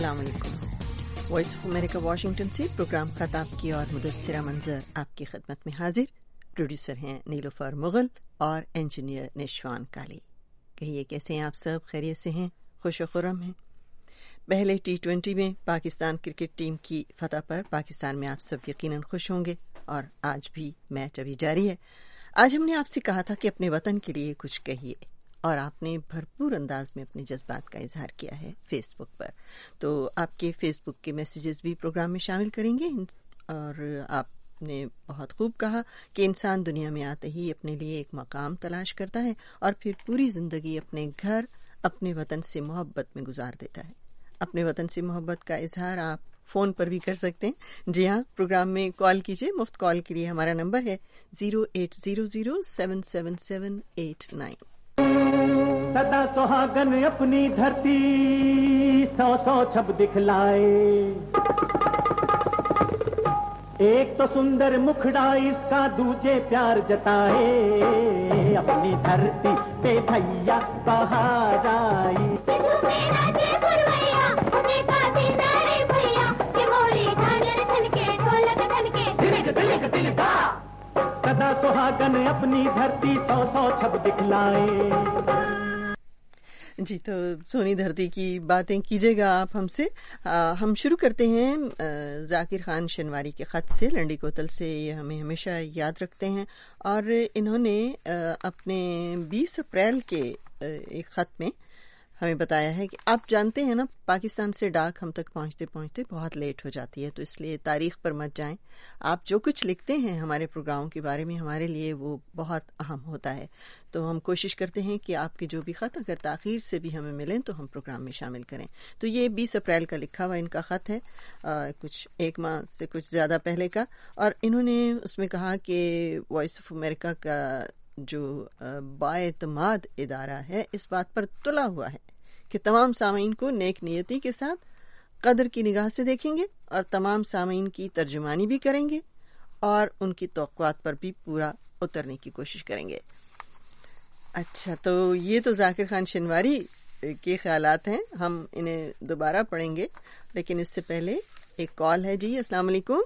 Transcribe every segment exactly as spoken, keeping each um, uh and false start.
अस्सलाम वालेकुम। Voice of America Washington से प्रोग्राम खत आपकी और मुदस्सिरा मंजर आपकी खिदमत में हाजिर। प्रोड्यूसर हैं नीलोफर मुगल और इंजीनियर निशवान काली। कहिए कैसे हैं आप सब? खैरियत से हैं, खुश व खुर्रम हैं? पहले टी ट्वेंटी में पाकिस्तान क्रिकेट टीम की फतह पर पाकिस्तान में आप सब यकीनन खुश होंगे और आज भी मैच अभी जारी है। आज हमने आपसे कहा था कि अपने वतन के लिए कुछ कहिए और आपने भरपूर अंदाज में अपने जज्बात का इजहार किया है फेसबुक पर। तो आपके फेसबुक के मैसेजेस भी प्रोग्राम में शामिल करेंगे। और आपने बहुत खूब कहा कि इंसान दुनिया में आते ही अपने लिए एक मकाम तलाश करता है और फिर पूरी ज़िंदगी अपने घर, अपने वतन से मोहब्बत में गुजार देता है। अपने वतन से मोहब्बत का इजहार आप फ़ोन पर भी कर सकते हैं। जी हाँ, प्रोग्राम में कॉल कीजिए। मुफ्त कॉल के लिए हमारा नंबर है zero eight zero zero seven seven seven eight nine. सदा सुहागन अपनी धरती सौ सौ छब दिखलाए, एक तो सुंदर मुखड़ा इसका दूजे प्यार जताए, अपनी धरती पे भैया बाहर आई। सदा सुहागन अपनी धरती सौ सौ छब दिखलाए। जी, तो सोनी धरती की बातें कीजिएगा आप हमसे। आ, हम शुरू करते हैं जाकिर खान शनवारी के ख़त से। लंडी कोतल से ये हमें हमेशा याद रखते हैं और इन्होंने आ, अपने बीस अप्रैल के आ, एक ख़त में हमें बताया है कि आप जानते हैं ना, पाकिस्तान से डाक हम तक पहुंचते पहुंचते बहुत लेट हो जाती है, तो इसलिए तारीख पर मत जाएं। आप जो कुछ लिखते हैं हमारे प्रोग्राम के बारे में, हमारे लिए वो बहुत अहम होता है। तो हम कोशिश करते हैं कि आपके जो भी ख़त अगर ताख़ीर से भी हमें मिलें तो हम प्रोग्राम में शामिल करें। तो ये बीस अप्रैल का लिखा हुआ इनका ख़त है, आ, कुछ एक माह से कुछ ज़्यादा पहले का। और इन्होंने उसमें कहा कि वॉइस ऑफ अमेरिका का जो बाएतमाद इदारा है इस बात पर तुला हुआ है कि तमाम सामीन को नेक नियति के साथ कदर की निगाह से देखेंगे और तमाम सामीन की तर्जुमानी भी करेंगे और उनकी तौक़्क़ुआत पर भी पूरा उतरने की कोशिश करेंगे। अच्छा, तो ये तो जाकिर खान शनवारी के ख्यालात हैं, हम इन्हें दोबारा पढ़ेंगे, लेकिन इससे पहले एक कॉल है। जी अस्सलाम वालेकुम।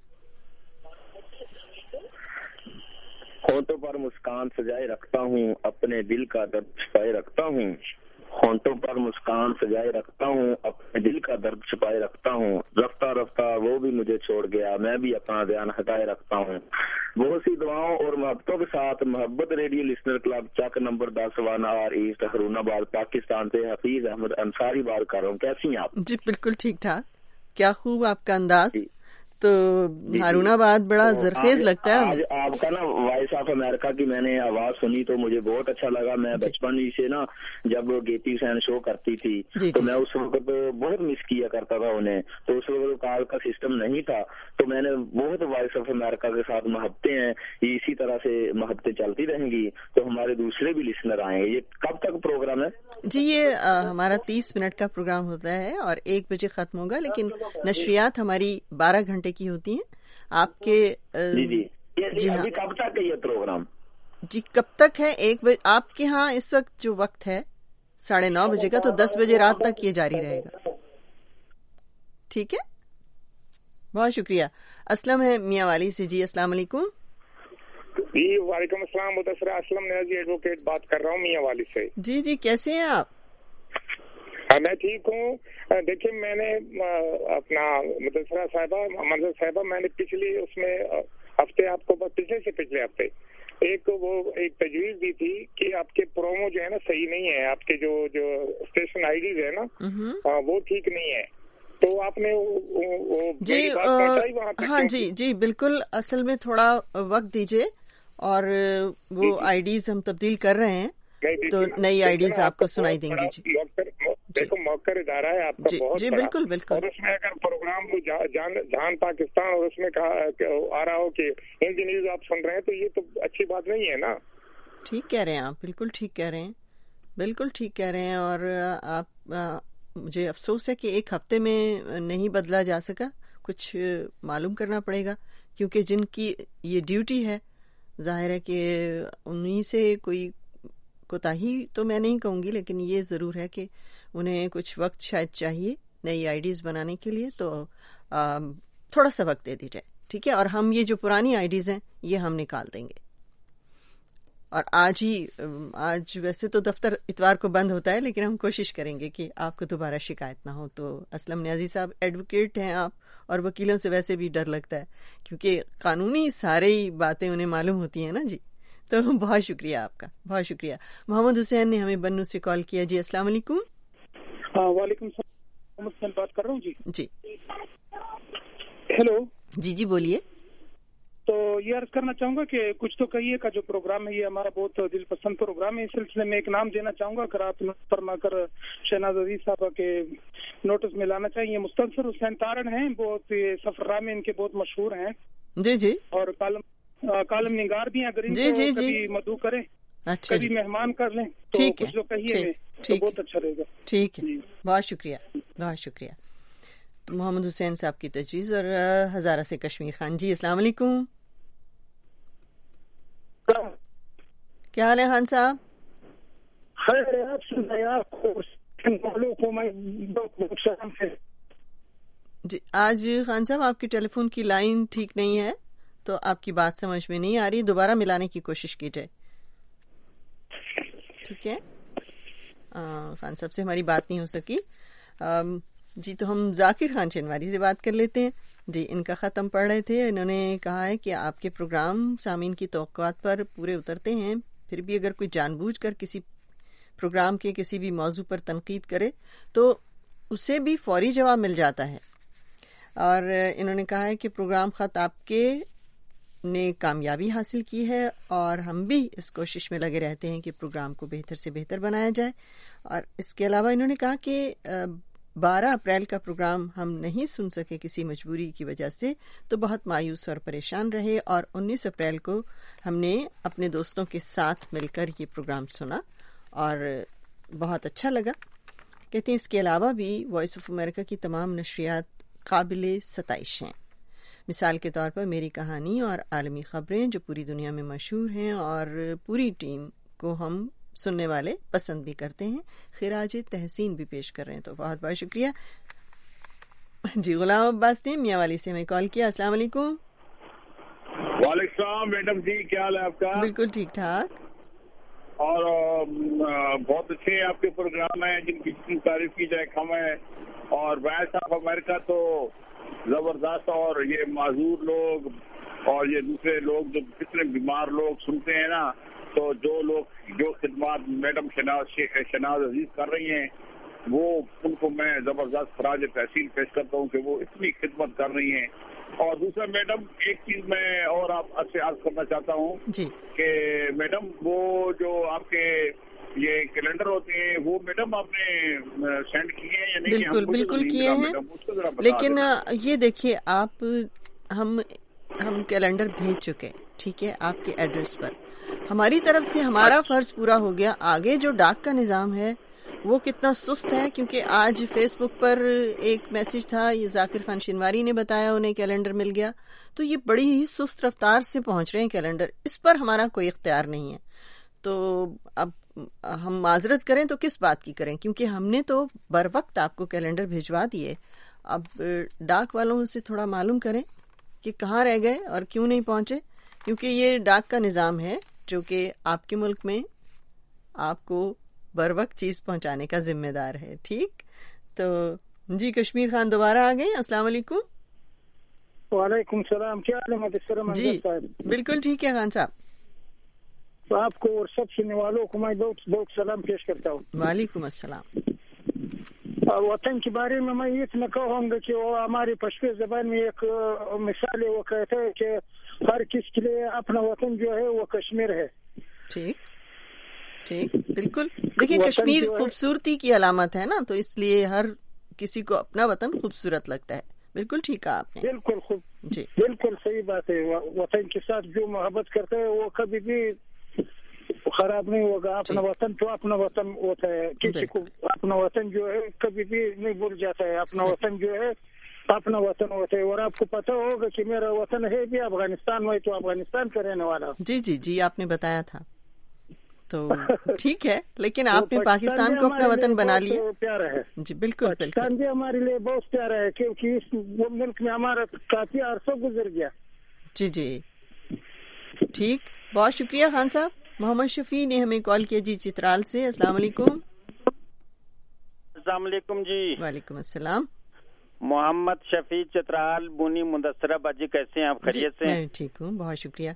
होंठों पर मुस्कान सजाए रखता हूँ, अपने दिल का दर्द छुपाए रखता हूँ। होंठों पर मुस्कान सजाए रखता हूँ, अपने दिल का दर्द छुपाए रखता हूँ। रफ्ता रफ्ता वो भी मुझे छोड़ गया, मैं भी अपना ध्यान हटाए रखता हूँ। बहुत सी दुआओं और मोहब्बतों के साथ मोहब्बत रेडियो लिसनर क्लब चक नंबर दस one R east Harunabad Pakistan से हफीज अहमद अंसारी बात कर रहा हूँ। कैसी हैं आप? जी बिल्कुल ठीक ठाक। क्या खूब आपका अंदाज। तो हारूनाबाद बड़ा तो जरखेज लगता है। आज आपका ना वॉइस ऑफ अमेरिका की मैंने आवाज सुनी तो मुझे बहुत अच्छा लगा। मैं बचपन ही से ना जब गेती हुसैन शो करती थी जी, तो जी, मैं उस वक्त बहुत मिस किया करता था उन्हें। तो उस वक्त कॉल का सिस्टम नहीं था, तो मैंने बहुत वॉइस ऑफ अमेरिका के साथ मोहब्बतें हैं, इसी तरह से मोहब्बतें चलती रहेंगी तो हमारे दूसरे भी लिसनर आएंगे। ये कब तक प्रोग्राम है जी? ये आ, हमारा तीस मिनट का प्रोग्राम होता है और एक बजे खत्म होगा, लेकिन नशरियात हमारी बारह घंटे की होती हैं। आपके जी जी, ये, जी अभी हाँ, कब तक है ये प्रोग्राम? जी कब तक है? एक बजे आपके यहाँ इस वक्त जो वक्त है साढ़े नौ बजे का, तो दस बजे रात तक ये जारी रहेगा। ठीक है, बहुत शुक्रिया। असलम है मियाँ वाली से। जी अस्सलाम वालेकुम। जी वालेकुम अस्सलाम, मुदस्सिरा असलम न्याजी एडवोकेट बात कर रहा हूँ मियाँ वाली से। जी जी, कैसे हैं आप? हाँ मैं ठीक हूँ। देखिए मैंने अपना मुदस्सिरा साहिबा मंजर साहिबा मैंने पिछली उसमें हफ्ते आपको पिछले से पिछले हफ्ते एक वो एक तजवीज दी थी कि आपके प्रोमो जो है ना सही नहीं है, आपके जो जो स्टेशन आईडीज है ना वो ठीक नहीं है। तो आपने वो, वो जी बात पहुंचाई वहाँ तक? हाँ जी जी बिल्कुल। असल में थोड़ा वक्त दीजिए और वो आईडीज हम तब्दील कर रहे हैं, तो नई आईडीज आपको सुनाई देंगी। जी देखो मौकर इदारा है आपका जी, बहुत जी बिल्कुल बिल्कुल। और उसमें अगर प्रोग्राम जान जान पाकिस्तान और उसमें कहा आ रहा हो कि हिंदी न्यूज आप सुन रहे हैं तो ये तो अच्छी बात नहीं है ना। ठीक कह रहे हैं आप, बिल्कुल ठीक कह रहे हैं, बिल्कुल ठीक कह रहे हैं। और आप आ, मुझे अफसोस है कि एक हफ्ते में नहीं बदला जा सका, कुछ मालूम करना पड़ेगा, क्योंकि जिनकी ये ड्यूटी है जाहिर है कि उन्हीं से कोई कोताही तो मैं नहीं कहूँगी, लेकिन ये ज़रूर है कि उन्हें कुछ वक्त शायद चाहिए نئی آئی ڈیز بنانے کے لیے، تو تھوڑا سا وقت دے دیجیے، ٹھیک ہے؟ اور ہم یہ جو پرانی آئی ڈیز ہیں یہ ہم نکال دیں گے. اور آج ہی آج ویسے تو دفتر اتوار کو بند ہوتا ہے، لیکن ہم کوشش کریں گے کہ آپ کو دوبارہ شکایت نہ ہو. تو اسلم نیازی صاحب ایڈوکیٹ ہیں آپ، اور وکیلوں سے ویسے بھی ڈر لگتا ہے کیونکہ قانونی سارے باتیں انہیں معلوم ہوتی ہیں نا جی. تو بہت شکریہ آپ کا، بہت شکریہ. محمد حسین نے ہمیں بنو سے کال کیا. جی السلام علیکم. وعلیکم السلام، محمد حسین بات کر رہا ہوں. جی جی ہیلو. جی جی بولیے. تو یہ عرض کرنا چاہوں گا کہ کچھ تو کہیے کا جو پروگرام ہے یہ ہمارا بہت دل پسند پروگرام ہے. اس سلسلے میں ایک نام دینا چاہوں گا، اگر آپ فرما کر شہناز عزیز صاحبہ کے نوٹس میں لانا چاہیے. مستنصر حسین تارڑ ہیں، بہت سفر میں ان کے بہت مشہور ہیں. جی جی. اور کالم کالم نگار بھی ہیں، اگر ان جی کو جی کبھی مدعو کریں، اچھا کبھی مہمان کر لیں تو کچھ جو کہیے تو بہت اچھا رہے گا. ٹھیک ہے، بہت شکریہ، بہت شکریہ. محمد حسین صاحب کی تجویز. اور ہزارہ سے کشمیر خان. جی السلام علیکم. کیا حال ہے خان صاحب؟ خیر ہے، آپ سنائیں. آپ کو میں بہت بہت سلام ہے. جی آج خان صاحب آپ کی ٹیلی فون کی لائن ٹھیک نہیں ہے، تو آپ کی بات سمجھ میں نہیں آ رہی. دوبارہ ملانے کی کوشش کیجیے، ٹھیک ہے؟ خان صاحب سے ہماری بات نہیں ہو سکی. جی تو ہم ذاکر خان شنواری سے بات کر لیتے ہیں. جی ان کا خط ہم پڑھ رہے تھے. انہوں نے کہا ہے کہ آپ کے پروگرام سامعین کی توقعات پر پورے اترتے ہیں، پھر بھی اگر کوئی جان بوجھ کر کسی پروگرام کے کسی بھی موضوع پر تنقید کرے تو اسے بھی فوری جواب مل جاتا ہے. اور انہوں نے کہا ہے کہ پروگرام خط آپ کے نے کامیابی حاصل کی ہے، اور ہم بھی اس کوشش میں لگے رہتے ہیں کہ پروگرام کو بہتر سے بہتر بنایا جائے. اور اس کے علاوہ انہوں نے کہا کہ بارہ اپریل کا پروگرام ہم نہیں سن سکے کسی مجبوری کی وجہ سے، تو بہت مایوس اور پریشان رہے، اور انیس اپریل کو ہم نے اپنے دوستوں کے ساتھ مل کر یہ پروگرام سنا اور بہت اچھا لگا. کہتے ہیں اس کے علاوہ بھی وائس آف امریکہ کی تمام نشریات قابل ستائش ہیں. مثال کے طور پر میری کہانی اور عالمی خبریں جو پوری دنیا میں مشہور ہیں، اور پوری ٹیم کو ہم سننے والے پسند بھی کرتے ہیں، خراج تحسین بھی پیش کر رہے ہیں. تو بہت بہت شکریہ. جی غلام عباس نے میاں والی سے ہمیں کال کیا. السلام علیکم. وعلیکم السلام میڈم جی، کیا حال ہے آپ کا؟ بالکل ٹھیک ٹھاک. اور بہت اچھے آپ کے پروگرام ہیں جن کی جتنی تعریف کی جائے کم ہے. اور وائس آف امریکہ تو زبردست، اور یہ معذور لوگ اور یہ دوسرے لوگ جو کتنے بیمار لوگ سنتے ہیں نا، تو جو لوگ جو خدمات میڈم شناز شناز عزیز کر رہی ہیں وہ ان کو میں زبردست خراج تحسین پیش کرتا ہوں کہ وہ اتنی خدمت کر رہی ہیں. اور دوسرا میڈم ایک چیز میں اور آپ سے عرض کرنا چاہتا ہوں جی کہ میڈم وہ جو آپ کے یہ کیلنڈر ہوتے ہیں وہ میڈم آپ نے سینڈ کیے ہیں یا نہیں؟ بالکل بالکل کیے ہیں، لیکن یہ دیکھیے آپ ہم ہم کیلنڈر بھیج چکے، ٹھیک ہے، آپ کے ایڈریس پر. ہماری طرف سے ہمارا فرض پورا ہو گیا. آگے جو ڈاک کا نظام ہے وہ کتنا سست ہے، کیونکہ آج فیس بک پر ایک میسج تھا، یہ ذاکر خان شنواری نے بتایا انہیں کیلنڈر مل گیا. تو یہ بڑی ہی سست رفتار سے پہنچ رہے ہیں کیلنڈر، اس پر ہمارا کوئی اختیار نہیں ہے. تو اب ہم معذرت کریں تو کس بات کی کریں، کیونکہ ہم نے تو بر وقت آپ کو کیلنڈر بھیجوا دیے. اب ڈاک والوں سے تھوڑا معلوم کریں کہ کہاں رہ گئے اور کیوں نہیں پہنچے، کیونکہ یہ ڈاک کا نظام ہے جو کہ آپ کے ملک میں آپ کو بر وقت چیز پہنچانے کا ذمہ دار ہے. ٹھیک تو جی کشمیر خان دوبارہ آ گئے. السلام علیکم. وعلیکم السلام. کیا حال ہے جی بالکل ٹھیک ہے خان صاحب. آپ کو اور سب سننے والوں کو میں بہت بہت سلام پیش کرتا ہوں. وعلیکم السلام. اور وطن کے بارے میں میں اتنا کہوں گا کہ وہ ہماری پشتو زبان میں ایک مثال ہے، وہ کہتے ہیں کہ ہر کس کے لیے اپنا وطن جو ہے وہ کشمیر ہے. ٹھیک ٹھیک بالکل. دیکھیں کشمیر خوبصورتی کی علامت ہے نا، تو اس لیے ہر کسی کو اپنا وطن خوبصورت لگتا ہے. بالکل ٹھیک کہا آپ نے. بالکل خوب جی بالکل صحیح بات ہے. وطن کے ساتھ جو محبت کرتا ہے وہ کبھی بھی خراب نہیں ہوگا. اپنا وطن تو اپنا وطن ہوتا ہے، کسی کو اپنا وطن جو ہے کبھی بھی نہیں بھول جاتا ہے. اپنا وطن جو ہے اپنا وطن ہوتا ہے. اور آپ کو پتہ ہوگا کہ میرا وطن ہے بھی افغانستان میں، تو افغانستان کا رہنے والا. جی جی جی آپ نے بتایا تھا. تو ٹھیک ہے، لیکن آپ نے پاکستان کو اپنا وطن بنا لیا. پیارا ہے جی بالکل بالکل. پاکستان بھی ہمارے لیے بہت پیارا ہے کیونکہ اس ملک میں ہمارا کافی عرصہ گزر گیا. جی جی ٹھیک، بہت شکریہ خان صاحب. محمد شفیع نے ہمیں کال کیا جی چترال سے. السلام علیکم. السلام علیکم جی. وعلیکم السلام. محمد شفیع چترال بونی مدثرہ باجی، کیسے ہیں آپ؟ خیریت سے؟ میں ٹھیک ہوں، بہت شکریہ.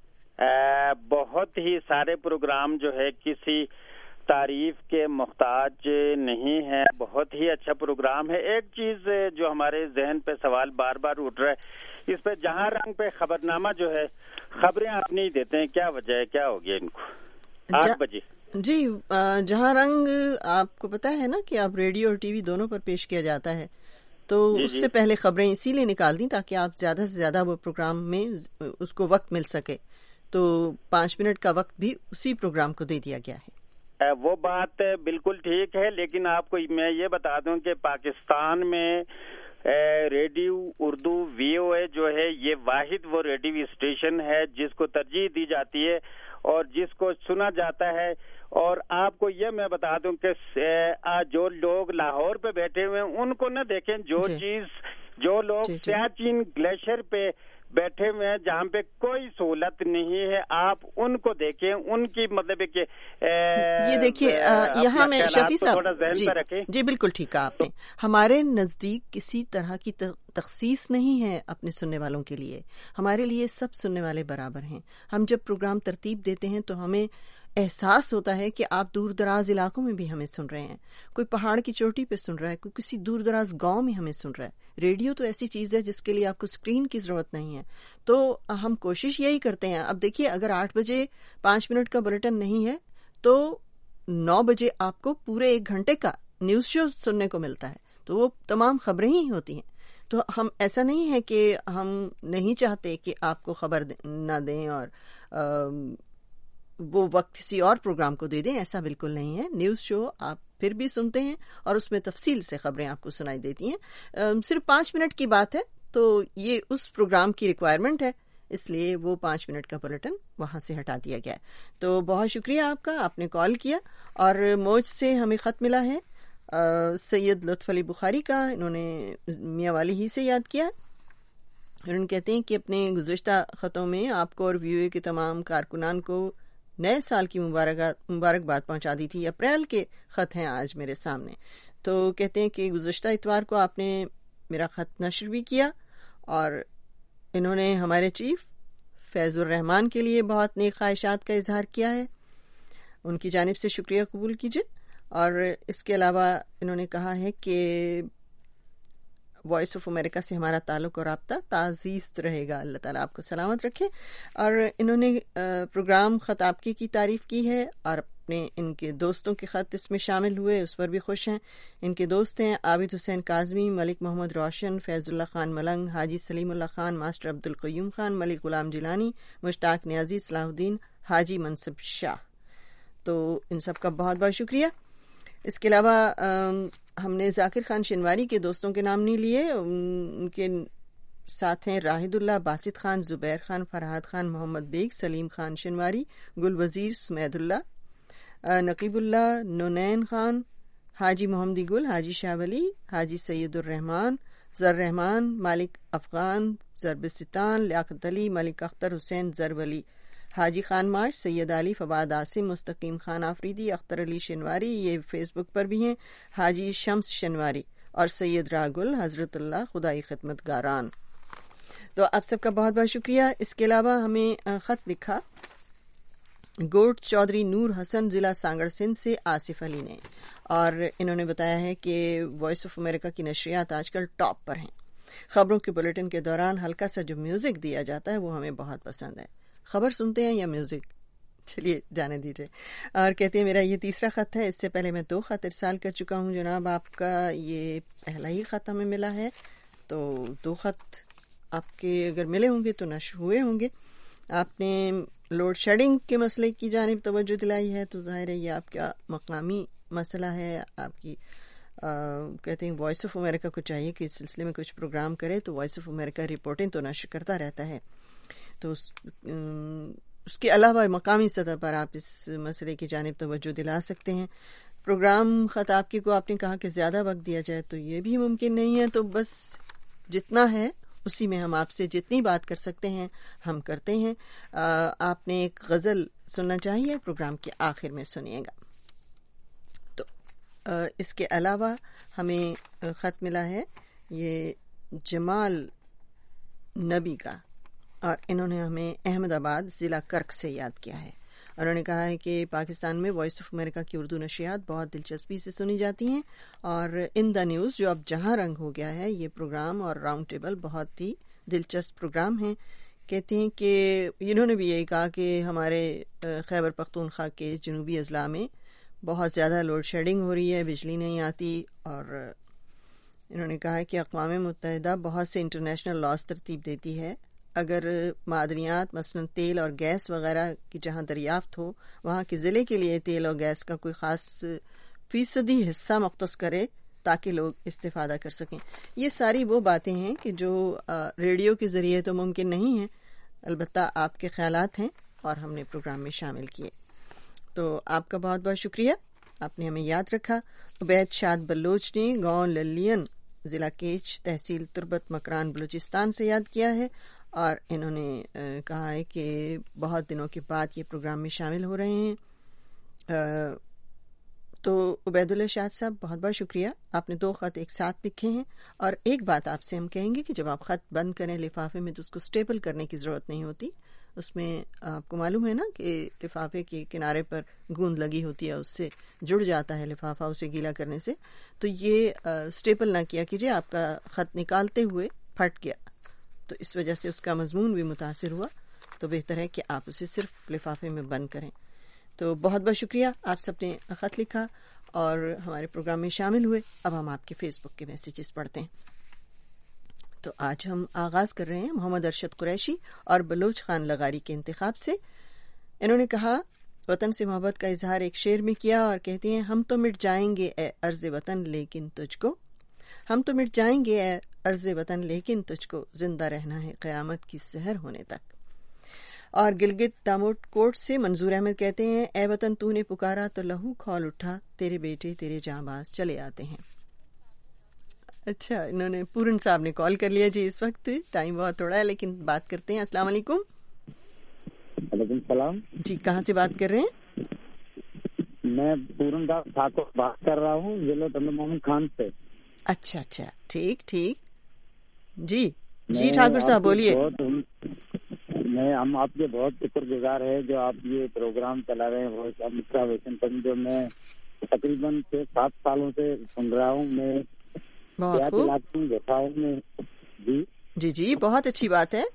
بہت ہی سارے پروگرام جو ہے کسی تعریف کے محتاج نہیں ہے، بہت ہی اچھا پروگرام ہے. ایک چیز جو ہمارے ذہن پہ سوال بار بار اٹھ رہا ہے، اس پہ جہاں رنگ پہ خبرنامہ جو ہے خبریں آپ نہیں دیتے ہیں، کیا وجہ ہے؟ کیا ہو گیا ان کو آٹھ بجے؟ جی جہاں رنگ آپ کو پتا ہے نا کہ آپ ریڈیو اور ٹی وی دونوں پر پیش کیا جاتا ہے، تو جی اس جی. سے پہلے خبریں اسی لیے نکال دیں تاکہ آپ زیادہ سے زیادہ وہ پروگرام میں اس کو وقت مل سکے. تو پانچ منٹ کا وقت بھی اسی پروگرام کو دے دیا گیا ہے. وہ بات بالکل ٹھیک ہے، لیکن آپ کو میں یہ بتا دوں کہ پاکستان میں ریڈیو اردو وی او اے جو ہے یہ واحد وہ ریڈیو اسٹیشن ہے جس کو ترجیح دی جاتی ہے اور جس کو سنا جاتا ہے. اور آپ کو یہ میں بتا دوں کہ جو لوگ لاہور پہ بیٹھے ہوئے ہیں ان کو نہ دیکھیں، جو جی. چیز جو لوگ سیاچن گلیشیئر پہ بیٹھے ہوئے ہیں جہاں پہ کوئی سہولت نہیں ہے، آپ ان کو دیکھیں، ان کی مطلب کہ یہ دیکھیے یہاں میں شفیع صاحب جی جی بالکل ٹھیک ہے آپ نے. ہمارے نزدیک کسی طرح کی تخصیص نہیں ہے اپنے سننے والوں کے لیے. ہمارے لیے سب سننے والے برابر ہیں. ہم جب پروگرام ترتیب دیتے ہیں تو ہمیں احساس ہوتا ہے کہ آپ دور دراز علاقوں میں بھی ہمیں سن رہے ہیں، کوئی پہاڑ کی چوٹی پہ سن رہا ہے، کوئی کسی دور دراز گاؤں میں ہمیں سن رہا ہے. ریڈیو تو ایسی چیز ہے جس کے لیے آپ کو اسکرین کی ضرورت نہیں ہے. تو ہم کوشش یہی کرتے ہیں. اب دیکھیے اگر آٹھ بجے پانچ منٹ کا بلیٹن نہیں ہے تو نو بجے آپ کو پورے ایک گھنٹے کا نیوز شو سننے کو ملتا ہے، تو وہ تمام خبریں ہی ہوتی ہیں. تو ہم ایسا نہیں ہے کہ ہم نہیں چاہتے کہ آپ کو خبر نہ دیں اور وہ وقت کسی اور پروگرام کو دے دیں، ایسا بالکل نہیں ہے. نیوز شو آپ پھر بھی سنتے ہیں اور اس میں تفصیل سے خبریں آپ کو سنائی دیتی ہیں. صرف پانچ منٹ کی بات ہے تو یہ اس پروگرام کی ریکوائرمنٹ ہے، اس لیے وہ پانچ منٹ کا بلیٹن وہاں سے ہٹا دیا گیا ہے. تو بہت شکریہ آپ کا، آپ نے کال کیا. اور موج سے ہمیں خط ملا ہے سید لطف علی بخاری کا. انہوں نے میاں والی ہی سے یاد کیا. انہوں کہتے ہیں کہ اپنے گزشتہ خطوں میں آپ کو اور وی او اے کے تمام کارکنان کو نئے سال کی مبارکباد پہنچا دی تھی. اپریل کے خط ہیں آج میرے سامنے. تو کہتے ہیں کہ گزشتہ اتوار کو آپ نے میرا خط نشر بھی کیا اور انہوں نے ہمارے چیف فیض الرحمان کے لیے بہت نیک خواہشات کا اظہار کیا ہے. ان کی جانب سے شکریہ قبول کیجیے. اور اس کے علاوہ انہوں نے کہا ہے کہ وائس آف امریکہ سے ہمارا تعلق اور رابطہ تعزیز رہے گا. اللہ تعالیٰ آپ کو سلامت رکھے. اور انہوں نے پروگرام خط آپ کی کی تعریف کی ہے اور اپنے ان کے دوستوں کے خط اس میں شامل ہوئے اس پر بھی خوش ہیں. ان کے دوست ہیں عابد حسین کاظمی، ملک محمد روشن، فیض اللہ خان ملنگ، حاجی سلیم اللہ خان، ماسٹر عبد القیوم خان، ملک غلام جیلانی، مشتاق نیازی، صلاح الدین، حاجی منصب شاہ. تو ان سب کا بہت بہت شکریہ. اس کے علاوہ ہم نے ذاکر خان شنواری کے دوستوں کے نام نہیں لیے. ان کے ساتھ ہیں راہد اللہ، باسط خان، زبیر خان، فرحات خان، محمد بیگ، سلیم خان شنواری، گل وزیر، سمید اللہ، نقیب اللہ، نونین خان، حاجی محمدی گل، حاجی شاہ ولی، حاجی سید الرحمان، زر رحمان، مالک افغان، زربستان، لیاقت علی، ملک اختر حسین زر ولی، حاجی خان ماش، سید علی، فواد عاصم، مستقیم خان آفریدی، اختر علی شنواری، یہ فیس بک پر بھی ہیں، حاجی شمس شنواری اور سید راگل، حضرت اللہ خدائی خدمت گاران. تو آپ سب کا بہت بہت شکریہ. اس کے علاوہ ہمیں خط لکھا گوٹ چودھری نور حسن، ضلع سانگڑ سندھ سے آصف علی نے، اور انہوں نے بتایا ہے کہ وائس آف امریکہ کی نشریات آج کل ٹاپ پر ہیں. خبروں کے بلیٹن کے دوران ہلکا سا جو میوزک دیا جاتا ہے وہ ہمیں بہت پسند ہے. خبر سنتے ہیں یا میوزک؟ چلیے جانے دیجیے. اور کہتے ہیں میرا یہ تیسرا خط ہے، اس سے پہلے میں دو خط ارسال کر چکا ہوں جناب. آپ کا یہ پہلا ہی خط ہمیں ملا ہے، تو دو خط آپ کے اگر ملے ہوں گے تو نشر ہوئے ہوں گے. آپ نے لوڈ شیڈنگ کے مسئلے کی جانب توجہ دلائی ہے، تو ظاہر ہے یہ آپ کا مقامی مسئلہ ہے. آپ کی آ, کہتے ہیں وائس آف امریکہ کو چاہیے کہ اس سلسلے میں کچھ پروگرام کرے، تو وائس آف امریکہ رپورٹنگ تو نشر کرتا رہتا ہے. تو اس کے علاوہ مقامی سطح پر آپ اس مسئلے کی جانب توجہ دلا سکتے ہیں. پروگرام خطاب کی کو آپ نے کہا کہ زیادہ وقت دیا جائے تو یہ بھی ممکن نہیں ہے, تو بس جتنا ہے اسی میں ہم آپ سے جتنی بات کر سکتے ہیں ہم کرتے ہیں. آپ نے ایک غزل سننا چاہیے, پروگرام کے آخر میں سنیے گا. تو اس کے علاوہ ہمیں خط ملا ہے یہ جمال نبی کا, اور انہوں نے ہمیں احمد آباد ضلع کرک سے یاد کیا ہے. انہوں نے کہا ہے کہ پاکستان میں وائس آف امریکہ کی اردو نشریات بہت دلچسپی سے سنی جاتی ہیں, اور ان دا نیوز جو اب جہاں رنگ ہو گیا ہے, یہ پروگرام اور راؤنڈ ٹیبل بہت ہی دلچسپ پروگرام ہیں. کہتے ہیں کہ انہوں نے بھی یہی کہا کہ ہمارے خیبر پختونخوا کے جنوبی اضلاع میں بہت زیادہ لوڈ شیڈنگ ہو رہی ہے, بجلی نہیں آتی, اور انہوں نے کہا ہے کہ اقوام متحدہ بہت سے انٹرنیشنل لاز ترتیب دیتی ہے. اگر معدنیات مثلا تیل اور گیس وغیرہ کی جہاں دریافت ہو, وہاں کے ضلع کے لیے تیل اور گیس کا کوئی خاص فیصدی حصہ مختص کرے تاکہ لوگ استفادہ کر سکیں. یہ ساری وہ باتیں ہیں کہ جو ریڈیو کے ذریعے تو ممکن نہیں ہیں, البتہ آپ کے خیالات ہیں اور ہم نے پروگرام میں شامل کیے. تو آپ کا بہت بہت شکریہ, آپ نے ہمیں یاد رکھا. عبید شاد بلوچ نے گاؤں للین ضلع کیچ تحصیل تربت مکران بلوچستان سے یاد کیا ہے, اور انہوں نے کہا ہے کہ بہت دنوں کے بعد یہ پروگرام میں شامل ہو رہے ہیں. تو عبید اللہ شاہد صاحب بہت بہت شکریہ, آپ نے دو خط ایک ساتھ لکھے ہیں. اور ایک بات آپ سے ہم کہیں گے کہ جب آپ خط بند کریں لفافے میں تو اس کو اسٹیپل کرنے کی ضرورت نہیں ہوتی. اس میں آپ کو معلوم ہے نا کہ لفافے کے کنارے پر گوند لگی ہوتی ہے, اس سے جڑ جاتا ہے لفافہ اسے گیلا کرنے سے. تو یہ اسٹیپل نہ کیا کیجیے, آپ کا خط نکالتے ہوئے پھٹ گیا تو اس وجہ سے اس کا مضمون بھی متاثر ہوا, تو بہتر ہے کہ آپ اسے صرف لفافے میں بند کریں. تو بہت بہت شکریہ, آپ سب نے خط لکھا اور ہمارے پروگرام میں شامل ہوئے. اب ہم آپ کے فیس بک کے میسیجز پڑھتے ہیں. تو آج ہم آغاز کر رہے ہیں محمد ارشد قریشی اور بلوچ خان لغاری کے انتخاب سے. انہوں نے کہا وطن سے محبت کا اظہار ایک شعر میں کیا, اور کہتے ہیں ہم تو مٹ جائیں گے اے ارض وطن لیکن تجھ کو, ہم تو مٹ جائیں گے اے ارض وطن لیکن تجھ کو زندہ رہنا ہے قیامت کی سحر ہونے تک. اور گلگت داموٹ کوٹ سے منظور احمد کہتے ہیں اے وطن تو نے پکارا تو لہو کھول اٹھا, تیرے بیٹے تیرے جاں باز چلے آتے ہیں. اچھا, انہوں نے پورن صاحب نے کال کر لیا جی. اس وقت ٹائم بہت تھوڑا ہے لیکن بات کرتے ہیں. السلام علیکم. وعلیکم السلام جی, کہاں سے بات کر رہے ہیں؟ میں پورن داس ٹھاکر بات کر رہا ہوں ضلع تمام محمد خان سے. اچھا اچھا, ٹھیک ٹھیک. جی جی ٹھاکر صاحب بولیے. میں ہم آپ کے بہت شکر گزار ہے جو آپ یہ پروگرام چلا رہے ہیں, جو میں تقریباً چھ سات سالوں سے سن رہا ہوں. میں بہت خوب بیٹھا ہوں میں. جی جی جی, بہت اچھی بات ہے.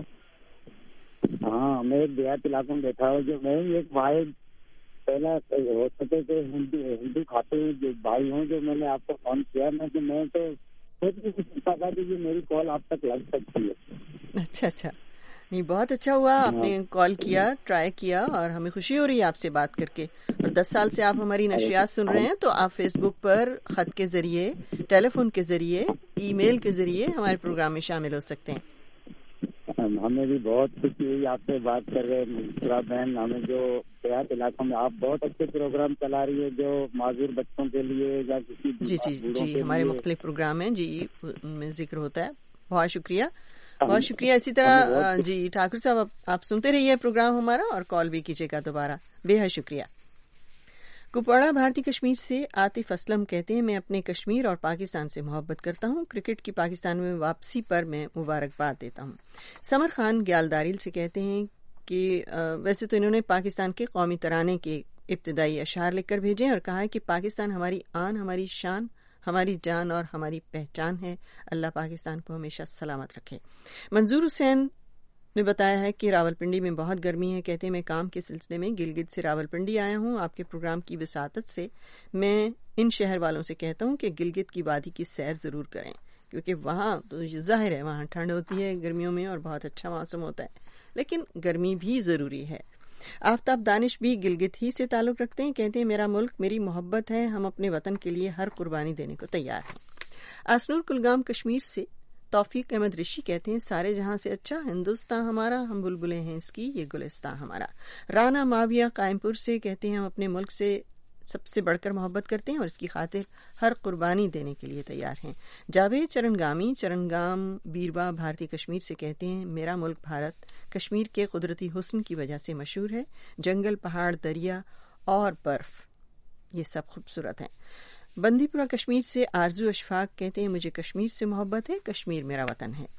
ہاں, میں ایک دیہات علاقوں میں بیٹھا ہوں, جو میں ایک واحد پہلا ہو سکے کہ ہندو ہندو کھاتے جو بھائی ہوں, جو میں نے آپ کو فون کیا میں کہ میں تو سوچتا تھا کہ میری کال آپ تک لگ سکتی ہے. اچھا اچھا, نہیں بہت اچھا ہوا آپ نے کال کیا, ٹرائی کیا, اور ہمیں خوشی ہو رہی ہے آپ سے بات کر کے. اور دس سال سے آپ ہماری نشریات سن رہے ہیں, تو آپ فیس بک پر خط کے ذریعے, ٹیلی فون کے ذریعے, ای میل کے ذریعے ہمارے پروگرام میں شامل ہو سکتے ہیں. ہمیں بھی بہت خوشی ہوئی آپ سے بات کر رہے ہیں بہن. ہمیں جو دیہات علاقوں میں آپ بہت اچھے پروگرام چلا رہی ہے, جو معذور بچوں کے لیے یا کسی جی جی جی ہمارے مختلف پروگرام ہیں جی, ان میں ذکر ہوتا ہے. بہت شکریہ, بہت شکریہ. اسی طرح جی ٹھاکر صاحب آپ سنتے رہیے پروگرام ہمارا, اور کال بھی کیجیے گا دوبارہ. بے حد شکریہ. کپواڑہ بھارتی کشمیر سے عاطف اسلم کہتے ہیں میں اپنے کشمیر اور پاکستان سے محبت کرتا ہوں. کرکٹ کی پاکستان میں واپسی پر میں مبارکباد دیتا ہوں. سمر خان گیالداریل سے کہتے ہیں کہ ویسے تو انہوں نے پاکستان کے قومی ترانے کے ابتدائی اشعار لکھ کر بھیجے اور کہا ہے کہ پاکستان ہماری آن, ہماری شان, ہماری جان اور ہماری پہچان ہے. اللہ پاکستان کو ہمیشہ سلامت رکھے. منظور حسین نے بتایا ہے کہ راولپنڈی میں بہت گرمی ہے. کہتے ہیں میں کام کے سلسلے میں گلگت سے راولپنڈی آیا ہوں. آپ کے پروگرام کی وساطت سے میں ان شہر والوں سے کہتا ہوں کہ گلگت کی وادی کی سیر ضرور کریں, کیونکہ وہاں تو ظاہر ہے وہاں ٹھنڈ ہوتی ہے گرمیوں میں اور بہت اچھا موسم ہوتا ہے, لیکن گرمی بھی ضروری ہے. آفتاب دانش بھی گلگت ہی سے تعلق رکھتے ہیں. کہتے ہیں میرا ملک میری محبت ہے, ہم اپنے وطن کے لیے ہر قربانی دینے کو تیار ہیں. آسنور کلگام کشمیر سے توفیق احمد رشی کہتے ہیں سارے جہاں سے اچھا ہندوستان ہمارا، ہم بلبلیں ہیں اس کی، یہ گلستان ہمارا۔ رانا معاویہ قائم پور سے کہتے ہیں ہم اپنے ملک سے سب سے بڑھ کر محبت کرتے ہیں اور اس کی خاطر ہر قربانی دینے کے لیے تیار ہیں۔ جاوید چرنگامی چرنگام بیروا بھارتی کشمیر سے کہتے ہیں میرا ملک بھارت کشمیر کے قدرتی حسن کی وجہ سے مشہور ہے، جنگل، پہاڑ، دریا اور برف یہ سب خوبصورت ہیں۔ بندی پورہ کشمیر سے آرزو اشفاق کہتے ہیں مجھے کشمیر سے محبت ہے، کشمیر میرا وطن ہے۔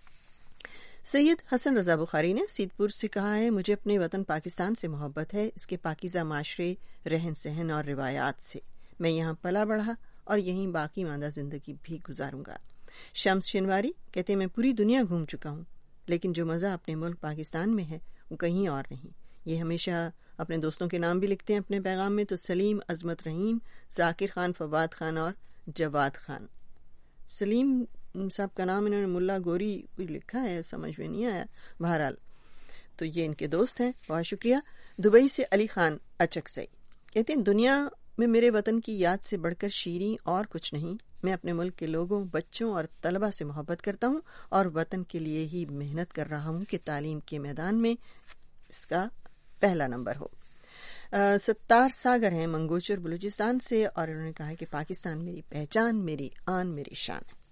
سید حسن رضا بخاری نے سیدپور سے کہا ہے مجھے اپنے وطن پاکستان سے محبت ہے، اس کے پاکیزہ معاشرے، رہن سہن اور روایات سے، میں یہاں پلا بڑھا اور یہیں باقی ماندہ زندگی بھی گزاروں گا۔ شمس شنواری کہتے ہیں میں پوری دنیا گھوم چکا ہوں لیکن جو مزہ اپنے ملک پاکستان میں ہے وہ کہیں اور نہیں۔ یہ ہمیشہ اپنے دوستوں کے نام بھی لکھتے ہیں اپنے پیغام میں، تو سلیم، عظمت رحیم، ذاکر خان، فواد خان اور جواد خان۔ سلیم صاحب کا نام انہوں نے ملا گوری لکھا ہے، سمجھ میں نہیں آیا، بہرحال تو یہ ان کے دوست ہیں، بہت شکریہ۔ دبئی سے علی خان اچکسئی کہتے ہیں دنیا میں میرے وطن کی یاد سے بڑھ کر شیریں اور کچھ نہیں، میں اپنے ملک کے لوگوں، بچوں اور طلبہ سے محبت کرتا ہوں اور وطن کے لیے ہی محنت کر رہا ہوں کہ تعلیم کے میدان میں اس کا پہلا نمبر ہو۔ ستار ساگر ہیں منگوچر بلوچستان سے اور انہوں نے کہا ہے کہ پاکستان میری پہچان، میری آن، میری شان ہے۔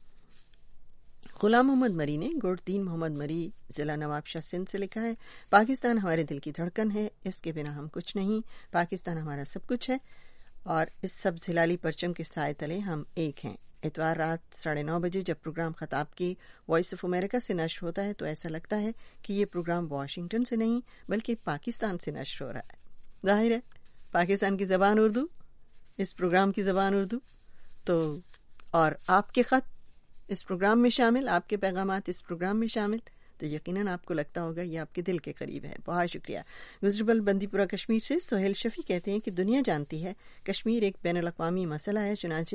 غلام محمد مری نے گوڑدین محمد مری ضلع نواب شاہ سندھ سے لکھا ہے پاکستان ہمارے دل کی دھڑکن ہے، اس کے بنا ہم کچھ نہیں، پاکستان ہمارا سب کچھ ہے اور اس سب ہلالی پرچم کے سائے تلے ہم ایک ہیں۔ اتوار رات ساڑھے نو بجے جب پروگرام خطاب کی وائس آف امریکہ سے نشر ہوتا ہے تو ایسا لگتا ہے کہ یہ پروگرام واشنگٹن سے نہیں بلکہ پاکستان سے نشر ہو رہا ہے۔ ظاہر ہے پاکستان کی زبان اردو، اس پروگرام کی زبان اردو، تو اور آپ کے خط اس پروگرام میں شامل، آپ کے پیغامات اس پروگرام میں شامل، تو یقیناً آپ کو لگتا ہوگا یہ آپ کے دل کے قریب ہے۔ بہت شکریہ۔ گزربل بندی پورہ کشمیر سے سہیل شفیع کہتے ہیں کہ دنیا جانتی ہے کشمیر ایک بین الاقوامی مسئلہ ہے، چنانچہ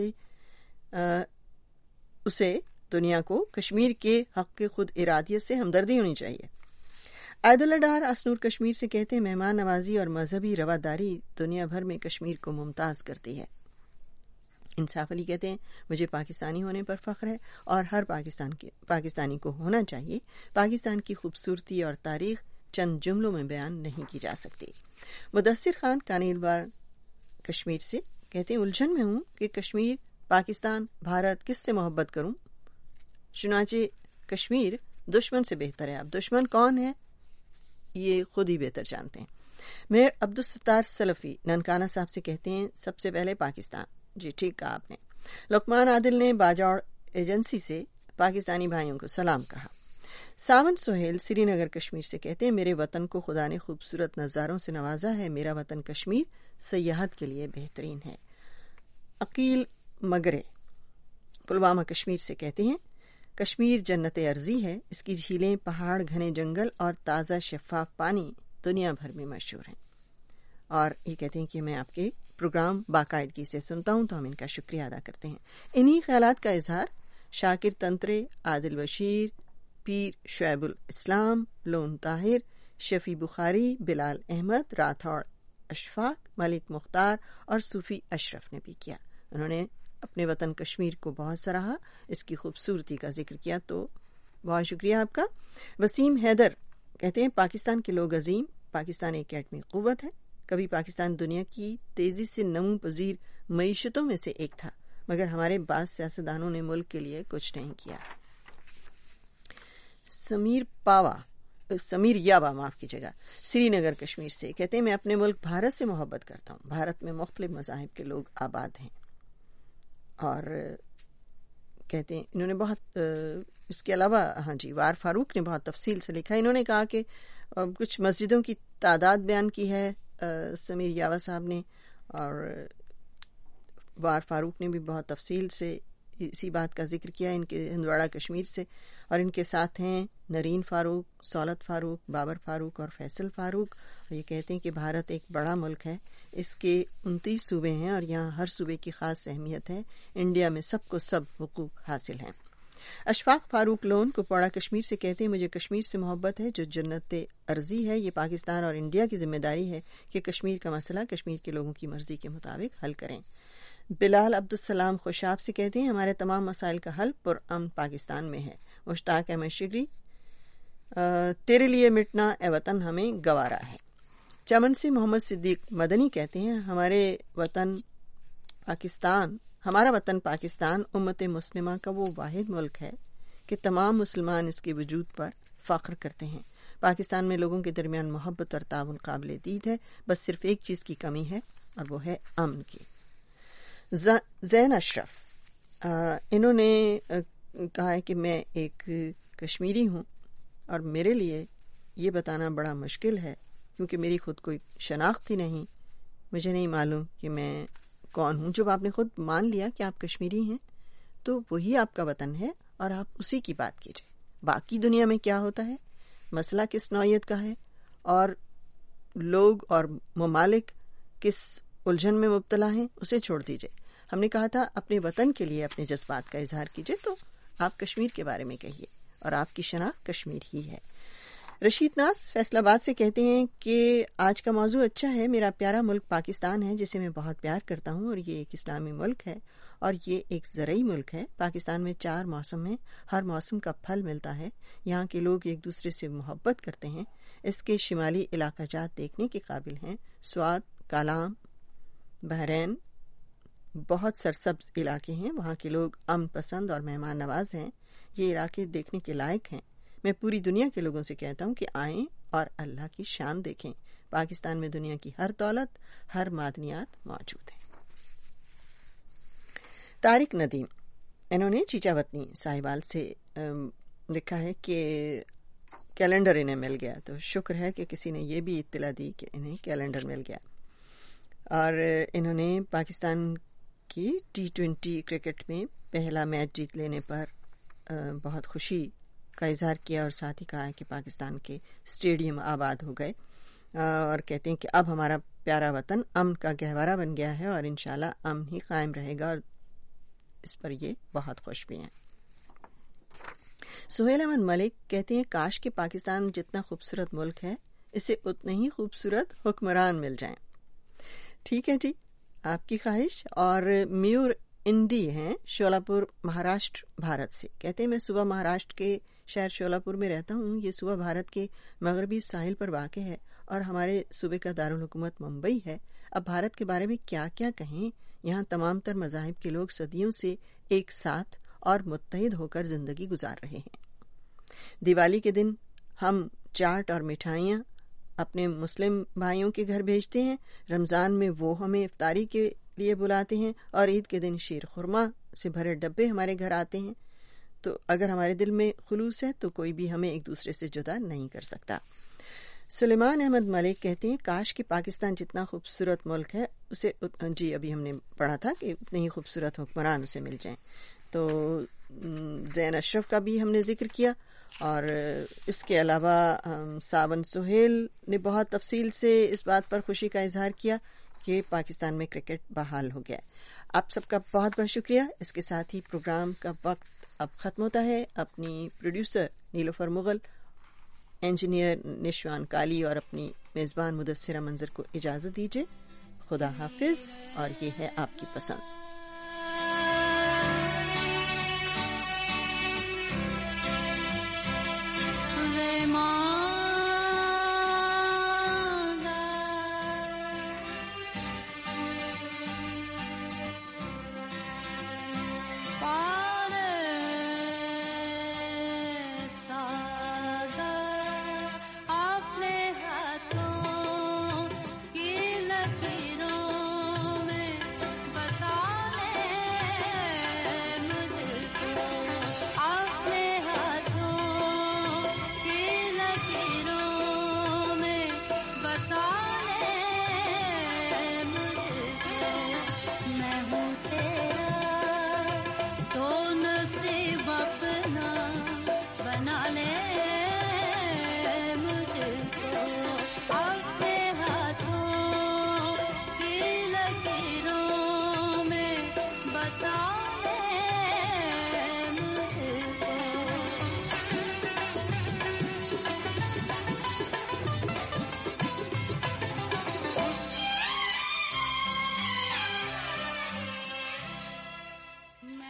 اسے دنیا کو کشمیر کے حق کے خود ارادیت سے ہمدردی ہونی چاہیے۔ عائد اللہ ڈار اسنور کشمیر سے کہتے ہیں مہمان نوازی اور مذہبی رواداری دنیا بھر میں کشمیر کو ممتاز کرتی ہے۔ انصاف علی کہتے ہیں مجھے پاکستانی ہونے پر فخر ہے اور ہر پاکستان کی پاکستانی کو ہونا چاہیے، پاکستان کی خوبصورتی اور تاریخ چند جملوں میں بیان نہیں کی جا سکتی۔ مدثر خان کانیلوار کشمیر سے کہتے ہیں الجھن میں ہوں کہ کشمیر، پاکستان، بھارت کس سے محبت کروں، چنانچہ کشمیر دشمن سے بہتر ہے۔ اب دشمن کون ہے یہ خود ہی بہتر جانتے ہیں۔ میر عبدالستار سلفی ننکانہ صاحب سے کہتے ہیں سب سے پہلے پاکستان۔ جی ٹھیک کہا آپ نے۔ لقمان عادل نے باجوڑ ایجنسی سے پاکستانی بھائیوں کو سلام کہا۔ ساون سہیل سری نگر کشمیر سے کہتے ہیں میرے وطن کو خدا نے خوبصورت نظاروں سے نوازا ہے، میرا وطن کشمیر سیاحت کے لیے بہترین ہے۔ عقیل مگرے پلوامہ کشمیر سے کہتے ہیں کشمیر جنت ارضی ہے، اس کی جھیلیں، پہاڑ، گھنے جنگل اور تازہ شفاف پانی دنیا بھر میں مشہور ہیں۔ اور یہ کہتے ہیں کہ میں آپ کے پروگرام باقاعدگی سے سنتا ہوں تو ہم ان کا شکریہ ادا کرتے ہیں۔ انہی خیالات کا اظہار شاکر تنترے، عادل بشیر، پیر شعیب الاسلام، لون طاہر، شفیع بخاری، بلال احمد، راتھوڑ اشفاق، ملک مختار اور صوفی اشرف نے بھی کیا۔ انہوں نے اپنے وطن کشمیر کو بہت سراہا، اس کی خوبصورتی کا ذکر کیا، تو بہت شکریہ آپ کا۔ وسیم حیدر کہتے ہیں پاکستان کے لوگ عظیم، پاکستان ایک ایٹمی قوت ہے، کبھی پاکستان دنیا کی تیزی سے نمو پذیر معیشتوں میں سے ایک تھا، مگر ہمارے بعض سیاستدانوں نے ملک کے لیے کچھ نہیں کیا۔ سمیر پاوا سمیر یابا معاف کیجیے گا سری نگر کشمیر سے کہتے ہیں میں اپنے ملک بھارت سے محبت کرتا ہوں، بھارت میں مختلف مذاہب کے لوگ آباد ہیں۔ اور کہتے ہیں انہوں نے بہت اس کے علاوہ ہاں جی وار فاروق نے بہت تفصیل سے لکھا، انہوں نے کہا کہ کچھ مسجدوں کی تعداد بیان کی ہے سمیر یاوا صاحب نے، اور وار فاروق نے بھی بہت تفصیل سے اسی بات کا ذکر کیا ان کے ہندواڑہ کشمیر سے، اور ان کے ساتھ ہیں نرین فاروق، سولت فاروق، بابر فاروق اور فیصل فاروق۔ اور یہ کہتے ہیں کہ بھارت ایک بڑا ملک ہے، اس کے انتیس صوبے ہیں اور یہاں ہر صوبے کی خاص اہمیت ہے، انڈیا میں سب کو سب حقوق حاصل ہیں۔ اشفاق فاروق لون کپواڑہ کشمیر سے کہتے ہیں مجھے کشمیر سے محبت ہے جو جنت ارضی ہے، یہ پاکستان اور انڈیا کی ذمہ داری ہے کہ کشمیر کا مسئلہ کشمیر کے لوگوں کی مرضی کے مطابق حل کریں۔ بلال عبدالسلام خوشاب سے کہتے ہیں ہمارے تمام مسائل کا حل پرامن پاکستان میں ہے، مشتاق احمد شگری تیرے لیے مٹنا اے وطن ہمیں گوارا ہے. چمن سے محمد صدیق مدنی کہتے ہیں ہمارے وطن پاکستان ہمارا وطن پاکستان امت مسلمہ کا وہ واحد ملک ہے کہ تمام مسلمان اس کے وجود پر فخر کرتے ہیں. پاکستان میں لوگوں کے درمیان محبت اور تعاون قابل دید ہے، بس صرف ایک چیز کی کمی ہے اور وہ ہے امن کی. زین اشرف انہوں نے کہا ہے کہ میں ایک کشمیری ہوں اور میرے لیے یہ بتانا بڑا مشکل ہے کیونکہ میری خود کوئی شناخت ہی نہیں، مجھے نہیں معلوم کہ میں کون ہوں. جب آپ نے خود مان لیا کہ آپ کشمیری ہیں تو وہی آپ کا وطن ہے اور آپ اسی کی بات کیجئے. باقی دنیا میں کیا ہوتا ہے، مسئلہ کس نوعیت کا ہے اور لوگ اور ممالک کس الجھن میں مبتلا ہیں، اسے چھوڑ دیجئے. ہم نے کہا تھا اپنے وطن کے لیے اپنے جذبات کا اظہار کیجئے، تو آپ کشمیر کے بارے میں کہیے اور آپ کی شناخت کشمیر ہی ہے. رشید ناز فیصل آباد سے کہتے ہیں کہ آج کا موضوع اچھا ہے. میرا پیارا ملک پاکستان ہے جسے میں بہت پیار کرتا ہوں اور یہ ایک اسلامی ملک ہے اور یہ ایک زرعی ملک ہے. پاکستان میں چار موسم ہیں، ہر موسم کا پھل ملتا ہے. یہاں کے لوگ ایک دوسرے سے محبت کرتے ہیں. اس کے شمالی علاقہ جات دیکھنے کے قابل ہیں. سوات، کالام، بحرین بہت سرسبز علاقے ہیں. وہاں کے لوگ امن پسند اور مہمان نواز ہیں. یہ علاقے دیکھنے کے لائق ہیں. میں پوری دنیا کے لوگوں سے کہتا ہوں کہ آئیں اور اللہ کی شان دیکھیں. پاکستان میں دنیا کی ہر دولت، ہر معدنیات موجود ہیں. طارق ندیم انہوں نے چیچا وطنی صاحبال سے لکھا ہے کہ کیلنڈر انہیں مل گیا، تو شکر ہے کہ کسی نے یہ بھی اطلاع دی کہ انہیں کیلنڈر مل گیا. اور انہوں نے پاکستان کی ٹی ٹوینٹی کرکٹ میں پہلا میچ جیت لینے پر بہت خوشی کا اظہار کیا اور ساتھ ہی کہا ہے کہ پاکستان کے اسٹیڈیم آباد ہو گئے اور کہتے ہیں کہ اب ہمارا پیارا وطن امن کا گہوارہ بن گیا ہے اور انشاءاللہ امن ہی قائم رہے گا، اور اس پر یہ بہت خوش بھی ہیں. سہیل احمد ملک کہتے ہیں کاش کہ پاکستان جتنا خوبصورت ملک ہے اسے اتنے ہی خوبصورت حکمران مل جائیں. ٹھیک ہے جی، آپ کی خواہش. اور میور انڈی ہیں شولاپور مہاراشٹر بھارت سے، کہتے ہیں میں صوبہ مہاراشٹر کے شہر شولاپور میں رہتا ہوں. یہ صوبہ بھارت کے مغربی ساحل پر واقع ہے اور ہمارے صوبے کا دارالحکومت ممبئی ہے. اب بھارت کے بارے میں کیا کیا کہیں، یہاں تمام تر مذاہب کے لوگ صدیوں سے ایک ساتھ اور متحد ہو کر زندگی گزار رہے ہیں. دیوالی کے دن ہم چاٹ اور مٹھائیاں اپنے مسلم بھائیوں کے گھر بھیجتے ہیں. رمضان میں وہ ہمیں افطاری کے لیے بلاتے ہیں اور عید کے دن شیر خورما سے بھرے ڈبے ہمارے گھر آتے ہیں. تو اگر ہمارے دل میں خلوص ہے تو کوئی بھی ہمیں ایک دوسرے سے جدا نہیں کر سکتا. سلیمان احمد ملک کہتے ہیں کاش کہ پاکستان جتنا خوبصورت ملک ہے اسے جی ابھی ہم نے پڑھا تھا کہ اتنے ہی خوبصورت حکمران اسے مل جائیں. تو زین اشرف کا بھی ہم نے ذکر کیا اور اس کے علاوہ ساون سہیل نے بہت تفصیل سے اس بات پر خوشی کا اظہار کیا کہ پاکستان میں کرکٹ بحال ہو گیا. آپ سب کا بہت بہت شکریہ. اس کے ساتھ ہی پروگرام کا وقت اب ختم ہوتا ہے. اپنی پروڈیوسر نیلوفر مغل، انجینئر نشوان کالی اور اپنی میزبان مدثرہ منظر کو اجازت دیجیے. خدا حافظ. اور یہ ہے آپ کی پسند.